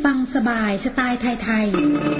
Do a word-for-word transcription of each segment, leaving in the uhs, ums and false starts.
ฟังสบายสไตล์ไทยๆ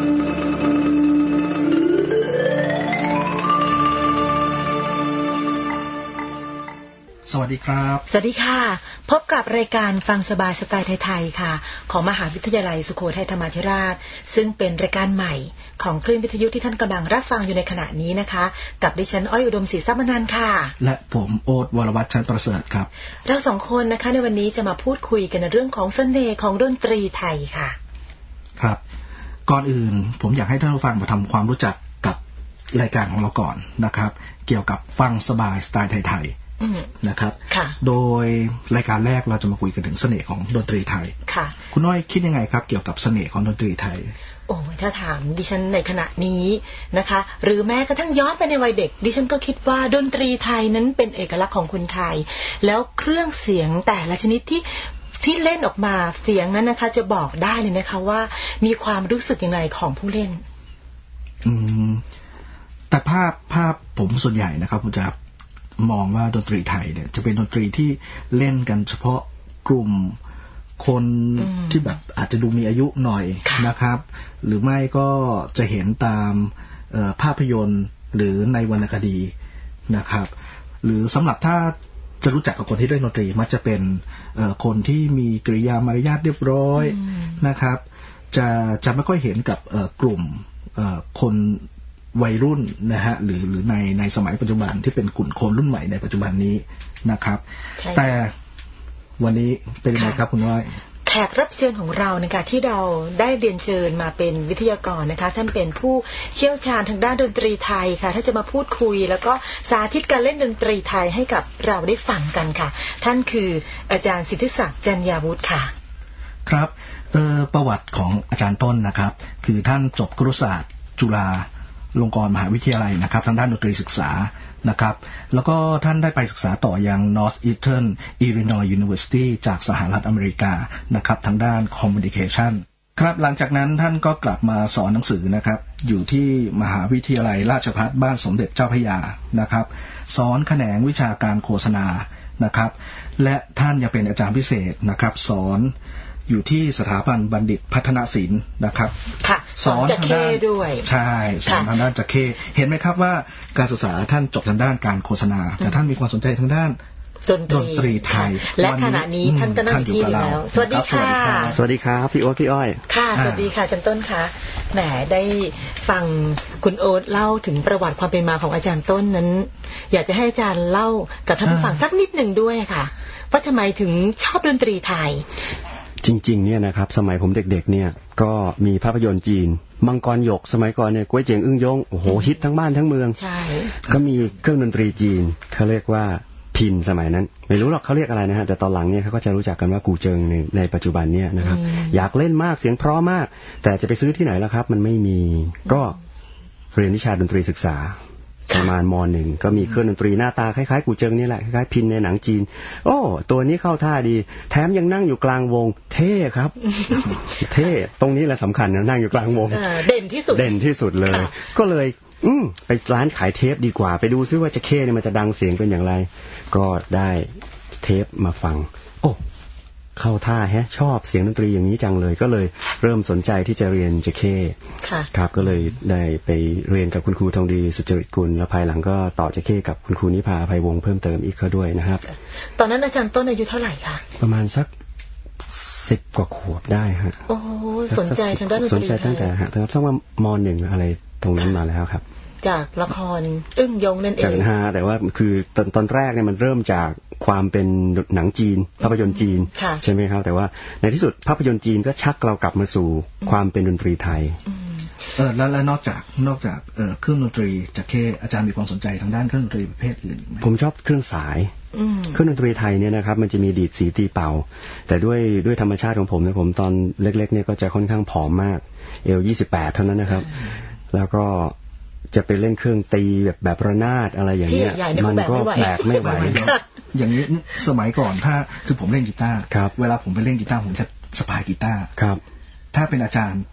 สวัสดีครับสวัสดีค่ะพบกับรายการฟังสบายสไตล์ไทยๆค่ะของมหาวิทยาลัยสุโขทัยธรรมาธิราชซึ่งเป็นรายการใหม่ของคลื่นวิทยุที่ท่านกำลังรับฟังอยู่ในขณะนี้นะคะกับดิฉันอ้อยอุดมศรีทรัพย์มนันท์ค่ะและผมโอ๊ตวรวัฒน์ชั้นประเสริฐครับเราสองคนนะคะในวันนี้จะมาพูดคุยกันในเรื่องของเสน่ห์ของดนตรีไทยค่ะครับก่อนอื่นผมอยากให้ท่านผู้ฟังมาทำความรู้จักกับรายการของเราก่อนนะครับเกี่ยวกับฟังสบายสไตล์ไทยๆนะครับโดยรายการแรกเราจะมาคุยกันถึงเสน่ห์ของดนตรีไทยค่ะคุณน้อยคิดยังไงครับเกี่ยวกับเสน่ห์ของดนตรีไทยโอ้ถ้าถามดิฉันในขณะนี้นะคะหรือแม้กระทั่งย้อนไปในวัยเด็กดิฉันก็คิดว่าดนตรีไทยนั้นเป็นเอกลักษณ์ของคนไทยแล้วเครื่องเสียงแต่ละชนิดที่ที่เล่นออกมาเสียงนั้นนะคะจะบอกได้เลยนะคะว่ามีความรู้สึกอย่างไรของผู้เล่นอืมแต่ภาพภาพผมส่วนใหญ่นะครับผมจะมองว่าดนตรีไทยเนี่ยจะเป็นดนตรีที่เล่นกันเฉพาะกลุ่มคนที่แบบอาจจะดูมีอายุหน่อยนะครับหรือไม่ก็จะเห็นตามภาพยนตร์หรือในวรรณคดีนะครับหรือสำหรับถ้าจะรู้จักกับคนที่เล่นดนตรีมักจะเป็นคนที่มีกริยามารยาทเรียบร้อยนะครับจะจะไม่ค่อยเห็นกับกลุ่มคนวัยรุ่นนะฮะหรือหรือในในสมัยปัจจุบันที่เป็นกลุ่มคนรุ่นใหม่ในปัจจุบันนี้นะครับแต่วันนี้เป็นยังไงครับคุณน้อยแขกรับเชิญของเรานะคะที่เราได้เรียนเชิญมาเป็นวิทยากรนะคะท่านเป็นผู้เชี่ยวชาญทางด้านดนตรีไทยค่ะถ้าจะมาพูดคุยแล้วก็สาธิตการเล่นดนตรีไทยให้กับเราได้ฟังกันค่ะท่านคืออาจารย์สิทธิศักดิ์จันยาวุฒิค่ะครับเอ่อประวัติของอาจารย์ต้นนะครับคือท่านจบครุศาสตร์จุฬาลงกรณ์มหาวิทยาลัยนะครับทางด้านดนตรีศึกษานะครับแล้วก็ท่านได้ไปศึกษาต่อยัง Northeastern Illinois University จากสหรัฐอเมริกานะครับทางด้าน Communication ครับหลังจากนั้นท่านก็กลับมาสอนหนังสือนะครับอยู่ที่มหาวิทยาลัยราชภัฏบ้านสมเด็จเจ้าพระยานะครับสอนแขนงวิชาการโฆษณานะครับและท่านยังเป็นอาจารย์พิเศษนะครับสอนอยู่ที่สถาบันบัณฑิตพัฒนศิลป์นะครับสอนทางด้านด้วยใช่สอนทางด้านจักเข้เห็นไหมครับว่าการศึกษาท่านจบทางด้านการโฆษณาแต่ท่านมีความสนใจทางด้านดนตรีไทยและขณะนี้ท่านก็นั่งที่อยู่แล้วสวัสดีค่ะสวัสดีครับพี่โอ๊ตพี่อ้อยค่ะสวัสดีค่ะอาจารย์ต้นค่ะแหมได้ฟังคุณโอ๊ตเล่าถึงประวัติความเป็นมาของอาจารย์ต้นนั้นอยากจะให้อาจารย์เล่ากับท่านผู้ฟังสักนิดหนึ่งด้วยค่ะว่าทำไมถึงชอบดนตรีไทยจริงๆเนี่ยนะครับสมัยผมเด็กๆเนี่ยก็มีภาพยนตร์จีนมังกรหยกสมัยก่อนเนี่ยก๋วยเจ๋งอึ้งยงโอ้โหฮิตทั้งบ้านทั้งเมืองใช่ก็มีเครื่องดนตรีจีนเขาเรียกว่าพินสมัยนั้นไม่รู้หรอกเขาเรียกอะไรนะฮะแต่ตอนหลังเนี่ยเขาก็จะรู้จักกันว่ากูเจิงในในปัจจุบันเนี่ยนะครับอยากเล่นมากเสียงเพราะมากแต่จะไปซื้อที่ไหนล่ะครับมันไม่มีก็เรียนวิชาดนตรีศึกษาประมาณม.หนึ่งก็มีเครื่องดนตรีหน้าตาคล้ายๆกูเจิงนี่แหละคล้ายๆพินในหนังจีนโอ้ตัวนี้เข้าท่าดีแถมยังนั่งอยู่กลางวงเท่ครับเท่ตรงนี้แหละสำคัญนะนั่งอยู่กลางวงเด่นที่สุดเด่นที่สุดเลยก็เลยอืมไปร้านขายเทปดีกว่าไปดูซิว่าจะเข้เนี่ยมันจะดังเสียงเป็นอย่างไรก็ได้เทปมาฟังโอ้เข้าท่าแฮะชอบเสียงดนตรีอย่างนี้จังเลยก็เลยเริ่มสนใจที่จะเรียนเจเคครับก็เลยได้ไปเรียนกับคุณครูทองดีสุจริตกุลแล้วภายหลังก็ต่อเจเคกับคุณครูนิพาอภัยวงศ์เพิ่มเติมอีกก็ด้วยนะครับตอนนั้นอาจารย์ต้นอายุเท่าไหร่คะประมาณสักสิบกว่าขวบได้ฮะโอ้สนใจทางด้านดนตรีสนใจตั้งแต่ฮะตั้งแต่ว่าม.หนึ่งอะไรตรงนั้นมาแล้วครับจากละครอึ้งยงนั่นเองจากฮะแต่ว่าคือตอนตอนแรกเนี่ยมันเริ่มจากความเป็นหนังจีนภาพยนตร์จีนใช่ไหมครับแต่ว่าในที่สุดภาพยนตร์จีนก็ชักเรากลับมาสู่ความเป็นดนตรีไทยเออแล้วแล้วนอกจากนอกจากเอ่อเครื่องดนตรีจากเคอาจารย์มีความสนใจทางด้านเครื่องดนตรีประเภทอื่นไหมผมชอบเครื่องสายเครื่องดนตรีไทยเนี่ยนะครับมันจะมีดีดสีตีเป่าแต่ด้วยด้วยธรรมชาติของผมเนี่ยผมตอนเล็กๆเนี่ยก็จะค่อนข้างผอมมากเอวยี่สิบแปดเท่านั้นนะครับแล้วก็จะไปเล่นเครื่องตีแบบแบบระนาดอะไรอย่างเงี้ยมันก็แบกไม่ไหวอย่างนี้สมัยก่อนถ้าคือผมเล่นกีตาร์เวลาผมไปเล่นกีตาร์ผมจะสะพายกีตาร์ถ้าเป็นอาจารย์เล่น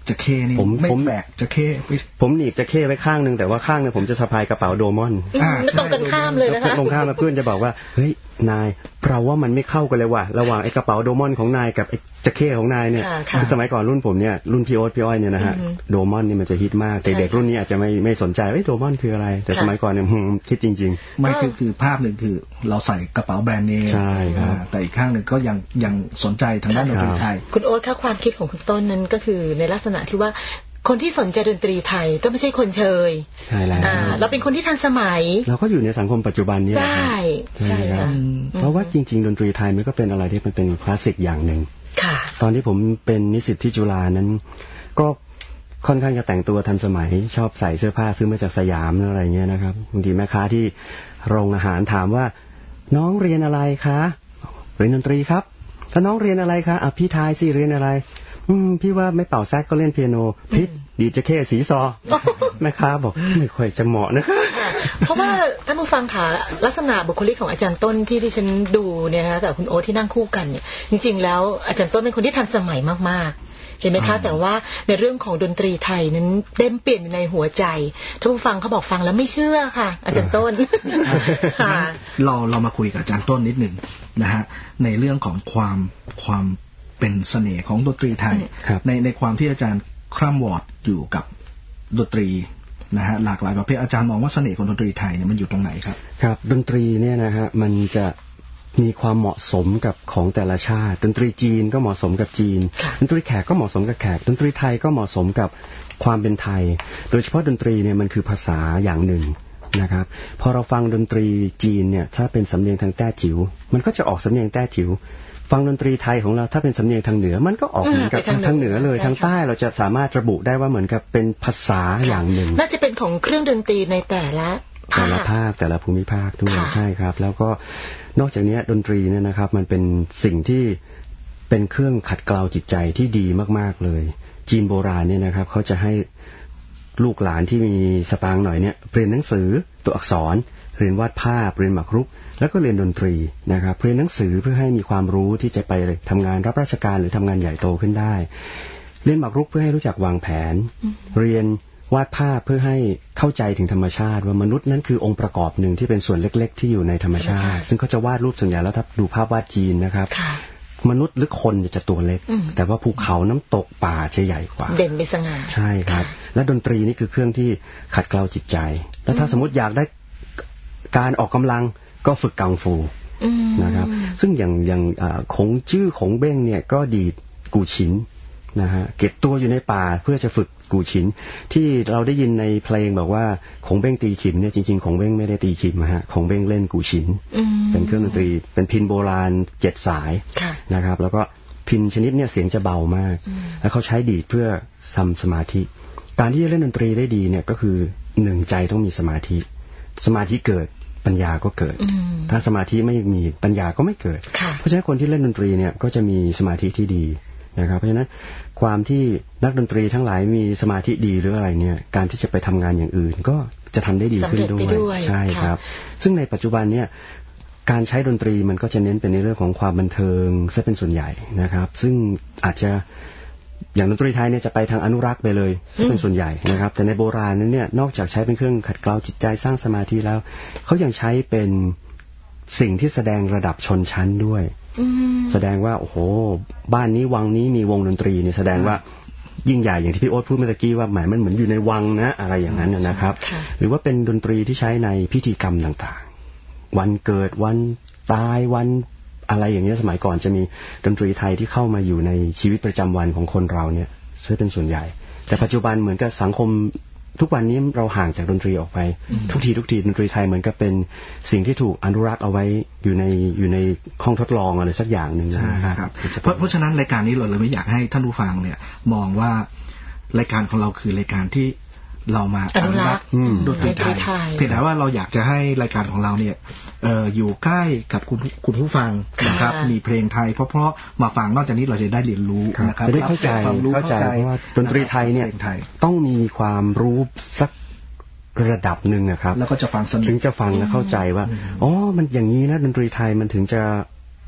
จะเข้นี่ไม่แบกจะเข้ผมหนีบจะเข้ไว้ข้างนึงแต่ว่าข้างนึงผมจะสะพายกระเป๋าโดมอนตรงกันข้ามเลยนะคะตรงข้ามแล้วเพื่อนจะบอกว่าเฮ้ยนายเราว่ามันไม่เข้ากันเลยว่ะระหว่างไอ้กระเป๋าโดมอนของนายกับไอ้จะเข้ของนายเนี่ยสมัยก่อนรุ่นผมเนี่ยรุ่นพี่โอ๊ตพี่อ้อยเนี่ยนะฮะโดมอนนี่มันจะฮิตมากแต่เด็กรุ่นนี้อาจจะไม่ไม่สนใจว่าโดมอนคืออะไรแต่สมัยก่อนเนี่ยคิดจริงๆไม่คือคือภาพหนึ่งคือเราใส่กระเป๋าแบรนด์เนมใช่ครับแต่อีกข้างหนึ่งก็ยังยังสนใจทางด้านดนตรีไทยคุณโอ๊ตค่ะความคิดของคุณต้นนั้นก็คือในลักษณะที่ว่าคนที่สนใจดนตรีไทยก็ไม่ใช่คนเชยใช่แล้วเราเป็นคนที่ทันสมัยเราก็อยู่ในสังคมปัจจุบันนี้ใช่ใช่ครับเพราะว่าจริงๆดนตรีไทยมันก็เป็นอะไรที่มันเป็นคลาสสิกอย่างหนึ่งตอนที่ผมเป็นนิสิตที่จุฬานั้นก็ค่อนข้างจะแต่งตัวทันสมัยชอบใส่เสื้อผ้าซื้อมาจากสยามอะไรเงี้ยนะครับบางทีแม่ค้าที่โรงอาหารถามว่าน้องเรียนอะไรคะเรียนดนตรีครับถ้าน้องเรียนอะไรคะอ่ะพี่ทายสิเรียนอะไรอืมพี่ว่าไม่เป่าแซกก็เล่นเปียโนพิษดีจะแค่สีซอแม่ค้าบอกไม่ค่อยจะเหมาะนะคะเพราะว่าท่านผู้ฟังค่ะลักษณะบุคลิกของอาจารย์ต้นที่ที่ฉันดูเนี่ยนะกับคุณโอ๊ตที่นั่งคู่กันเนี่ยจริงๆแล้วอาจารย์ต้นเป็นคนที่ทันสมัยมากๆเห็นไหมคะแต่ว่าในเรื่องของดนตรีไทยนั้นเต็มเปลี่ยนอยู่ในหัวใจท่านผู้ฟังเขาบอกฟังแล้วไม่เชื่อค่ะอาจารย์ต้นเราเรามาคุยกับอาจารย์ต้นนิดหนึ่งนะฮะในเรื่องของความความเป็นเสน่ห์ของดนตรีไทยในในความที่อาจารย์คร่ำวอร์ดอยู่กับดนตรีนะฮะหลากหลายประเภทอาจารย์มองว่าเสน่ห์ของดนตรีไทยเนี่ยมันอยู่ตรงไหนครับครับดนตรีเนี่ยนะฮะมันจะมีความเหมาะสมกับของแต่ละชาติดนตรีจีนก็เหมาะสมกับจีนดนตรีแขกก็เหมาะสมกับแขกดนตรีไทยก็เหมาะสมกับความเป็นไทยโดยเฉพาะดนตรีเนี่ยมันคือภาษาอย่างหนึ่งนะครับพอเราฟังดนตรีจีนเนี่ยถ้าเป็นสำเนียงทางแต้จิ๋วมันก็จะออกสำเนียงแต้จิ๋วฟังดนตรีไทยของเราถ้าเป็นสำเนียงทางเหนือมันก็ออกเหมือนกับทางเหนือเลยทางใต้เราจะสามารถระบุได้ว่าเหมือนกับเป็นภาษาอย่างหนึ่งน่าจะเป็นของเครื่องดนตรีในแต่ละแต่ละภาคแต่ละภูมิภาคด้วยใช่ครับแล้วก็นอกจากนี้ดนตรีเนี่ยนะครับมันเป็นสิ่งที่เป็นเครื่องขัดเกลาจิตใจที่ดีมากๆเลยจีนโบราณเนี่ยนะครับเขาจะให้ลูกหลานที่มีสตางค์หน่อยเนี่ยเรียนหนังสือตัวอักษรเรียนวาดภาพเรียนหมากรุกแล้วก็เรียนดนตรีนะครับเรียนหนังสือเพื่อให้มีความรู้ที่จะไปทำงานรับราชการหรือทำงานใหญ่โตขึ้นได้เรียนหมากรุกเพื่อให้รู้จักวางแผนเรียนวาดภาพเพื่อให้เข้าใจถึงธรรมชาติว่ามนุษย์นั้นคือองค์ประกอบหนึ่งที่เป็นส่วนเล็กๆที่อยู่ในธรรมชาติซึ่งเขาจะวาดรูปส่วนใหญ่แล้วถ้าดูภาพวาดจีนนะครับมนุษย์หรือคนจะตัวเล็กแต่ว่าภูเขาน้ำตกป่าจะใหญ่กว่าเด่นเป็นสง่าใช่ครับและดนตรีนี่คือเครื่องที่ขัดเกลาจิตใจแล้วถ้าสมมติอยากได้การออกกำลังก็ฝึกกังฟูนะครับซึ่งอย่างอย่างคงจื้อคงเบ้งเนี่ยก็ดีดกูฉินนะฮะเก็บตัวอยู่ในป่าเพื่อจะฝึกกูฉินที่เราได้ยินในเพลงบอกว่าคงเบ้งตีขิมเนี่ยจริงๆคงเบ้งไม่ได้ตีขิมฮะคงเบ้งเล่นกูฉินเป็นเครื่องดนตรีเป็นพินโบราณเจ็ดสายนะครับแล้วก็พินชนิดเนี่ยเสียงจะเบามากแล้วเขาใช้ดีดเพื่อทำสมาธิการที่จะเล่นดนตรีได้ดีเนี่ยก็คือหนึ่งใจต้องมีสมาธิสมาธิเกิดปัญญาก็เกิดถ้าสมาธิไม่มีปัญญาก็ไม่เกิดเพราะฉะนั้นคนที่เล่นดนตรีเนี่ยก็จะมีสมาธิที่ดีนะครับเพราะฉะนั้นความที่นักดนตรีทั้งหลายมีสมาธิดีหรืออะไรเนี่ยการที่จะไปทำงานอย่างอื่นก็จะทำได้ดีขึ้นด้วยใช่ครับซึ่งในปัจจุบันเนี่ยการใช้ดนตรีมันก็จะเน้นเป็นในเรื่องของความบันเทิงซะเป็นส่วนใหญ่นะครับซึ่งอาจจะอย่างดนตรีไทยเนี่ยจะไปทางอนุรักษ์ไปเลยซะเป็นส่วนใหญ่นะครับแต่ในโบราณนั้นเนี่ยนอกจากใช้เป็นเครื่องขัดเกลาจิตใจสร้างสมาธิแล้วเขายังใช้เป็นสิ่งที่แสดงระดับชนชั้นด้วยแสดงว่าโอ้โหบ้านนี้วังนี้มีวงดนตรีเนี่ยแสดงว่ายิ่งใหญ่อย่างที่พี่โอ๊ตพูดเมื่อกี้ว่าหมายมันเหมือนอยู่ในวังนะอะไรอย่างนั้นนะครับหรือว่าเป็นดนตรีที่ใช้ในพิธีกรรมต่างๆวันเกิดวันตายวันอะไรอย่างนี้สมัยก่อนจะมีดนตรีไทยที่เข้ามาอยู่ในชีวิตประจำวันของคนเราเนี่ยช่วยเป็นส่วนใหญ่แต่ปัจจุบันเหมือนกับสังคมทุกวันนี้เราห่างจากดนตรีออกไปทุกทีทุกทีดนตรีไทยเหมือนกับเป็นสิ่งที่ถูกอนุรักษ์เอาไว้อยู่ในอยู่ในห้องทดลองอะไรสักอย่างหนึ่งนะครับเพราะเพราะฉะนั้นรายการนี้เราเลยไม่อยากให้ท่านผู้ฟังเนี่ยมองว่ารายการของเราคือรายการที่เรามาอนุรักษ์ดนตรีไทยเพียงแต่ว่าเราอยากจะให้รายการของเราเนี่ยเอ่ออยู่ใกล้กับคุณคุณผู้ฟังนะครับมีเพลงไทยเพราะๆมาฟังนอกจากนี้เราจะได้เรียนรู้นะครับจะได้เข้าใจเข้าใจว่าดนตรีไทยเนี่ยต้องมีความรู้สักระดับหนึ่งนะครับแล้วก็จะฟังสนุกถึงจะฟังและเข้าใจว่าอ๋อมันอย่างนี้นะดนตรีไทยมันถึงจะ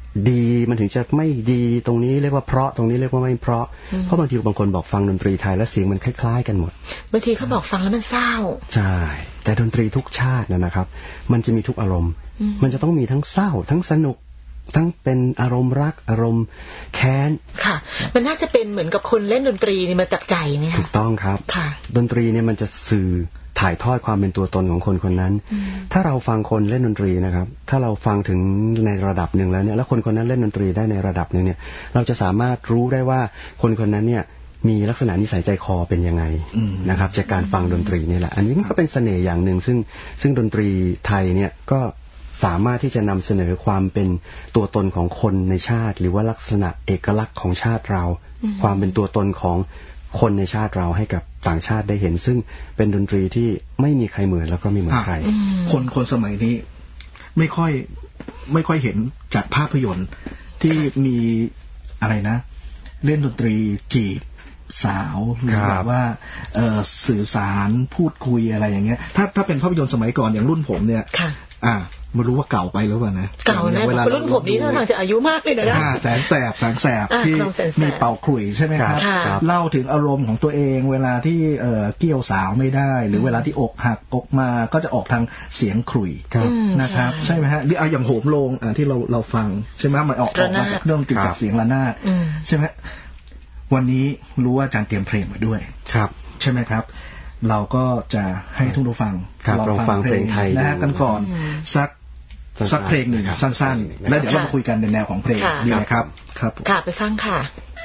ดีมันถึงจะไม่ดีตรงนี้เรียกว่าเพราะตรงนี้เรียกว่าไม่เพราะเพราะบางทีบางคนบอกฟังดนตรีไทยแล้วเสียงมันคล้ายๆกันหมดบางทีเขาบอกฟังแล้วมันเศร้าใช่แต่ดนตรีทุกชาตินะครับมันจะมีทุกอารมณ์มันจะต้องมีทั้งเศร้าทั้งสนุกทั้งเป็นอารมณ์รักอารมณ์แค้นค่ะมันน่าจะเป็นเหมือนกับคนเล่นดนตรีนี่มาจากใจเนี่ยถูกต้องครับดนตรีเนี่ยมันจะสื่อถ่ายทอดความเป็นตัวตนของคนคนนั้นถ้าเราฟังคนเล่นดนตรีนะครับถ้าเราฟังถึงในระดับหนึ่งแล้วเนี่ยแล้วคนคนนั้นเล่นดนตรีได้ในระดับหนึ่งเนี่ยเราจะสามารถรู้ได้ว่าคนคนนั้นเนี่ยมีลักษณะนิสัยใจคอเป็นยังไงนะครับจากการฟังดนตรีนี่แหละอันนี้มันก็เป็นเสน่ห์อย่างหนึ่งซึ่งซึ่งดนตรีไทยเนี่ยก็สามารถที่จะนำเสนอความเป็นตัวตนของคนในชาติหรือว่าลักษณะเอกลักษณ์ของชาติเราความเป็นตัวตนของคนในชาติเราให้กับต่างชาติได้เห็นซึ่งเป็นดนตรีที่ไม่มีใครเหมือนแล้วก็ไม่เหมือนใครคนคนสมัยนี้ไม่ค่อยไม่ค่อยเห็นจากภาพยนตร์ที่มีอะไรนะเล่นดนตรีจีบสาวหรือแบบว่าสื่อสารพูดคุยอะไรอย่างเงี้ยถ้าถ้าเป็นภาพยนตร์สมัยก่อนอย่างรุ่นผมเนี่ยอ่าไม่รู้ว่าเก่าไปหรือเปล่านะเก่านะคนรุ่นผมนี้ท่าทางจะอายุมากเลยนะแสนแสบแสนแสบที่มีเป่าขลุ่ยใช่ไหมครับเล่าถึงอารมณ์ของตัวเองเวลาที่เอ่อเกี่ยวสาวไม่ได้หรือเวลาที่อกหักอกมาก็จะออกทางเสียงขลุ่ยนะครับใช่ไหมฮะหรือเอาอย่างโหมโรงที่เราเราฟังใช่ไหมมันออกออกมาจากเรื่องติดจากเสียงระนาดใช่ไหมวันนี้รู้ว่าอาจารย์เตรียมเพลงมาด้วยครับใช่ไหมครับเราก็จะให้ทุกท่านฟังลองฟังเพลงไทยนะกันก่อนสักสักเพลงหนึ่งสั้นๆแล้วเดี๋ยวเรามาคุยกันในแนวของเพลงดีไหมครับครับค่ะไปฟังค่ะ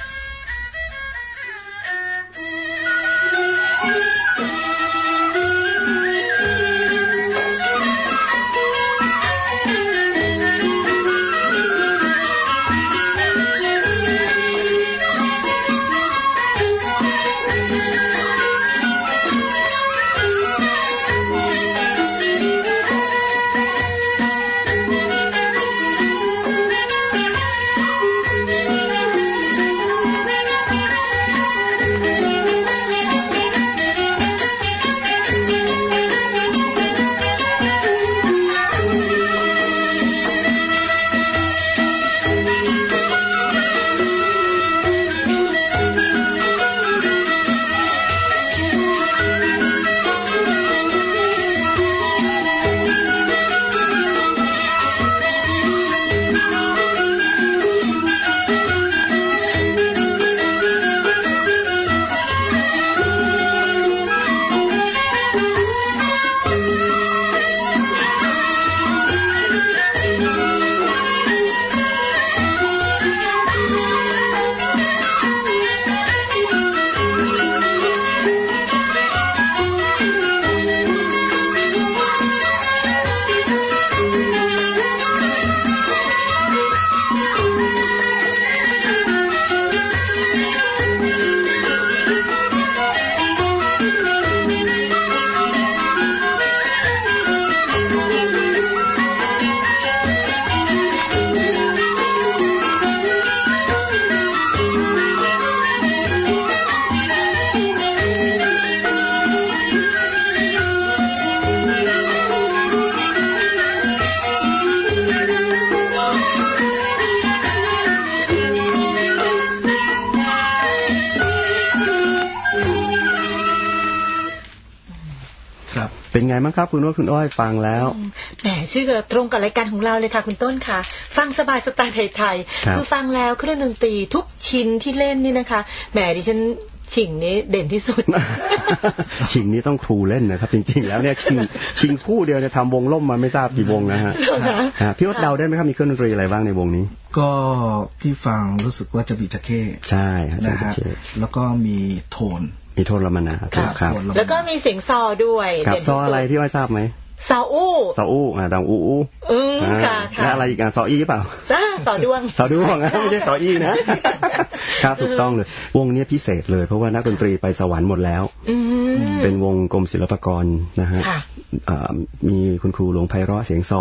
เป็นไงบ้างครับคุณว่าคุณอ้อยฟังแล้วแหมชื่อตรงกับรายการของเราเลยค่ะคุณต้นค่ะฟังสบายสไตล์ไทยๆคือฟังแล้วเครื่องดนตรีทุกชิ้นที่เล่นนี่นะคะแหมดิฉันชิงนี้เด่นที่สุดชิงนี้ต้องครูเล่นนะครับจริงๆแล้วเนี่ยชิงชิงคู่เดียวจะทำวงล่มมาไม่ทราบกี่วงนะฮะพี่วัดเดาได้ไหมครับมีเครื่องดนตรีอะไรบ้างในวงนี้ก็ที่ฟังรู้สึกว่าจะมีจักเก้ใช่นะฮะแล้วก็มีโทนมีโทนละมันนะครับแล้วก็มีเสียงซอด้วยกับซออะไรพี่ว่าทราบไหมซออู้ซออู้อ่าดังอู้อู้อืมค่ะค่ะแล้วอะไรอีกอ่ะซออี้เปล่าซอดวงซอดวงนะไม่ใช่ซออี้นะครับถูกต้องเลยวงนี้พิเศษเลยเพราะว่านักดนตรีไปสวรรค์หมดแล้วเป็นวงกรมศิลปากรนะฮะมีคุณครูหลวงไพเราะเสียงซอ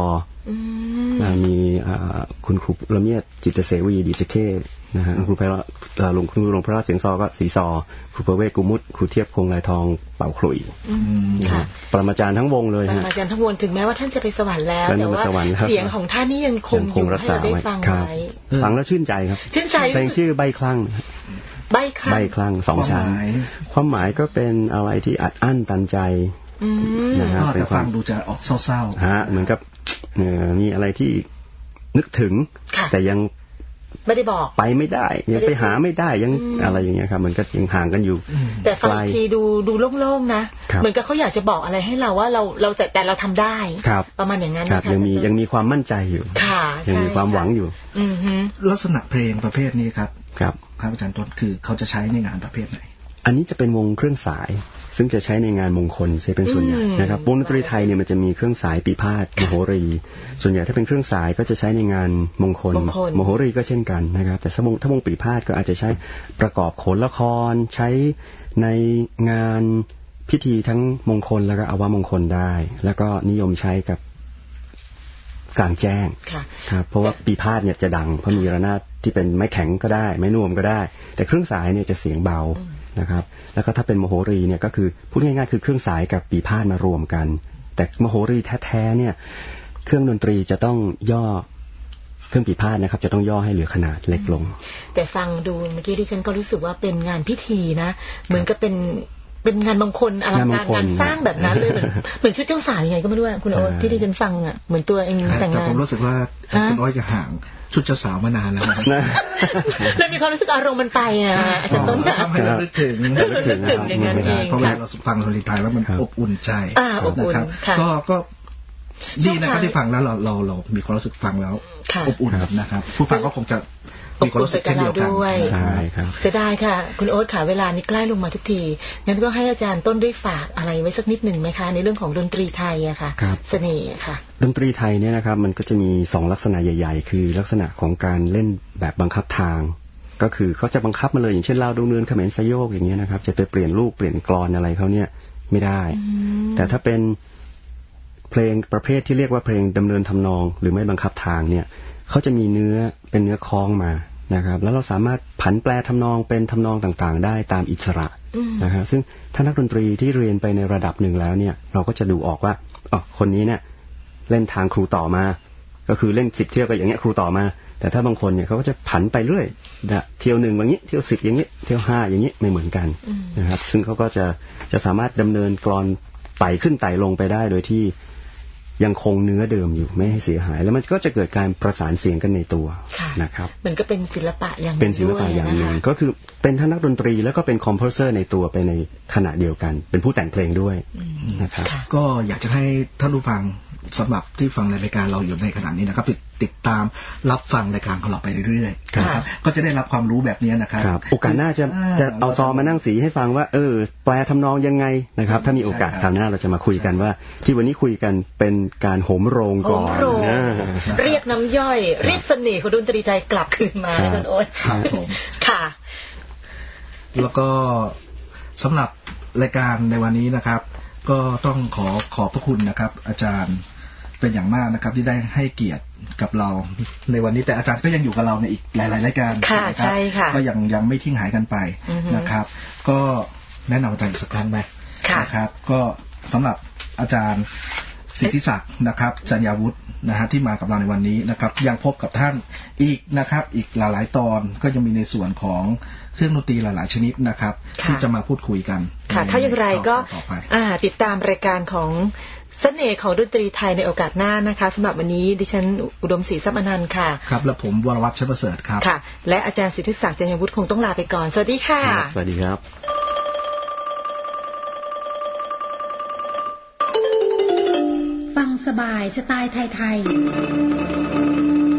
มีคุณครูละเมียดจิตเสวีดีเจเคนะฮะครูพระหลวงครูหลวงพระราชเสียงซอก็สีซอครูประเวศกุมุตครูเทียบคงลายทองเป่าขลุ่ยปรมาจารย์ทั้งวงเลยฮะปรมาจารย์ทั้งวงถึงแม้ว่าท่านจะไปสวรรค์แล้วแต่ว่าเสียงของท่านนี่ยังคงอยู่ให้เราได้ฟังไว้ฟังแล้วชื่นใจครับชื่นใจเพลงชื่อใบคลั่งใบคลั่งใบคลั่งสองชั้นความหมายก็เป็นอะไรที่อัดอั้นตันใจนะฮะแต่ฟังดูจะออกเศร้าๆฮะเหมือนกับมีอะไรที่นึกถึงแต่ยังไม่ได้บอกไปไม่ได้ยังไปหาไม่ได้ยังอะไรอย่างเงี้ยครับมันก็ยังห่างกันอยู่แต่ฟังทีดูดูโล่งๆนะเหมือนกับเขาอยากจะบอกอะไรให้เราว่าเราเราแต่แต่เราทำได้ประมาณอย่างนั้นนะคะยังมียังมีความมั่นใจอยู่ยังมีความหวังอยู่ลักษณะเพลงประเภทนี้ครับครับพระอาจารย์ต้นคือเขาจะใช้ในงานประเภทไหนอันนี้จะเป็นวงเครื่องสายซึ่งจะใช้ในงานมงคลใช้เป็นส่วนใหญ่นะครับวงดนตรีไทยเนี่ยมันจะมีเครื่องสายปีพาทมโหรีส่วนใหญ่ถ้าเป็นเครื่องสายก็จะใช้ในงานมงคลมโหรีก็เช่นกันนะครับแต่ถ้าวงถ้าวงปีพาทก็อาจจะใช้ประกอบโขนละครใช้ในงานพิธีทั้งมงคลแล้วก็อวมงคลได้แล้วก็นิยมใช้กับกลางแจ้งครับเพราะว่าปีพาทเนี่ยจะดังเพราะมีระนาดที่เป็นไม้แข็งก็ได้ไม้นวมก็ได้แต่เครื่องสายเนี่ยจะเสียงเบานะครับแล้วก็ถ้าเป็นมโหรีเนี่ยก็คือพูดง่ายๆคือเครื่องสายกับปีพาทมารวมกันแต่มโหรีแท้ๆเนี่ยเครื่องดนตรีจะต้องย่อเครื่องปีพาทนะครับจะต้องย่อให้เหลือขนาดเล็กลงแต่ฟังดูเมื่อกี้ที่ฉันก็รู้สึกว่าเป็นงานพิธีนะเหมือนกับเป็นเป็นงานมงคลอลังการงานสร้างแบบนั้นเลยเหมือนเหมือนชุดเจ้าสาวยังไงก็ไม่รู้คุณโอ๊ตที่ที่ฉันฟังอ่ะเหมือนตัวเองแต่งงานแต่ผมรู้สึกว่าคุณโอ๊ตจะห่างชุดเจ้าสาวมานานแล้วแล้วมีความรู้สึกอารมณ์มันไปอ่ะอาจารย์ต้นทำให้เราลึกถึงลึกถึงอย่างนั้นเองเพราะเราฟังดนตรีไทยแล้วมันอบอุ่นใจนะครับก็ก็ดีนะครับที่ฟังแล้วเราเราเรามีความรู้สึกฟังแล้วอบอุ่นนะครับผู้ฟังก็คงจะมีความรู้สึกเช่นเดียวกันใช่ครับเสียดายค่ะคุณโอ๊ตค่ะเวลานี้ใกล้ลงมาทุกทีงั้นก็ให้อาจารย์ต้นได้ฝากอะไรไว้สักนิดหนึ่งไหมคะในเรื่องของดนตรีไทยอะค่ะเสน่ห์ค่ะดนตรีไทยเนี่ยนะครับมันก็จะมีสองลักษณะใหญ่ๆคือลักษณะของการเล่นแบบบังคับทางก็คือเขาจะบังคับมาเลยอย่างเช่นลาวดงเนินเขมรสยโยกอย่างเงี้ยนะครับจะไปเปลี่ยนลูกเปลี่ยนกลอนอะไรเขาเนี่ยไม่ได้แต่ถ้าเป็นเพลงประเภทที่เรียกว่าเพลงดำเนินทำนองหรือไม่บังคับทางเนี่ยเขาจะมีเนื้อเป็นเนื้อคล้องมานะครับแล้วเราสามารถผันแปลทำนองเป็นทำนองต่างๆได้ตามอิสระนะครับซึ่งถ้านักดนตรีที่เรียนไปในระดับหนึ่งแล้วเนี่ยเราก็จะดูออกว่าอ๋อคนนี้เนี่ยเล่นทางครูต่อมาก็คือเล่นสิบเที่ยวก็อย่างเงี้ยครูต่อมาแต่ถ้าบางคนเนี่ยเขาก็จะผันไปเรื่อยเที่ยวหนึ่งอย่างนี้เที่ยวสิบอย่างนี้เที่ยวห้าอย่างนี้ไม่เหมือนกันนะครับซึ่งเขาก็จะจะสามารถดำเนินกลอนไต่ขึ้นไต่ลงไปได้โดยที่ยังคงเนื้อเดิมอยู่ไม่ให้เสียหายแล้วมันก็จะเกิดการประสานเสียงกันในตัวนะครับมันก็เป็นศิลปะอย่างเป็นศิลปะอย่างหนึ่งก็คือเป็นทั้งนักดนตรีแล้วก็เป็นคอมโพเซอร์ในตัวไปในขณะเดียวกันเป็นผู้แต่งเพลงด้วยนะครับก็อยากจะให้ท่านผู้ฟังสำหรับที่ฟังในรายการเราอยู่ในขณะนี้นะครับติดตามรับฟังรายการของเราไปเรื่อยๆนะครับก็จะได้รับความรู้แบบนี้นะครับโอกาสหน้าจะจะเอาซอมานั่งสีให้ฟังว่าเออแปลทำนองยังไงนะครับถ้ามีโอกาสคราวหน้าเราจะมาคุยกันว่าที่วันนี้คุยกันเป็นการโหมโรงก่อนเรียกน้ำย่อยเรียกเสน่ห์ของดนตรีไทยกลับคืนมาคุณโอ๊ตค่ะแล้วก็สำหรับรายการในวันนี้นะครับก็ต้องขอขอบพระคุณนะครับอาจารย์เป็นอย่างมากนะครับที่ได้ให้เกียรติกับเราในวันนี้แต่อาจารย์ก็ยังอยู่กับเราในอีกหลายๆรายการค่ะใช่ค่ะก็ยังยังไม่ทิ้งหายกันไปนะครับก็แนะนำอาจารย์อีกสักครั้งไหมนะครับก็สำหรับอาจารย์สิทธิศักดิ์นะครับจัญญาวุฒินะฮะที่มากับเราในวันนี้นะครับยังพบกับท่านอีกนะครับอีกหลายๆตอนก็ยังมีในส่วนของเครื่องดนตรีหลายๆชนิดนะครับที่จะมาพูดคุยกันค่ะถ้าอย่างไรก็ติดตามรายการของเสน่ห์ของดนตรีไทยในโอกาสหน้านะคะสำหรับวันนี้ดิฉันอุดมศรีทรัพย์อนันต์ค่ะครับและผมวรวัฒน์ชัยประเสริฐครับค่ะและอาจารย์สิทธิศักดิ์จัญญาวุฒิคงต้องลาไปก่อนสวัสดีค่ะสวัสดีครับฟังสบายสไตล์ไทยๆ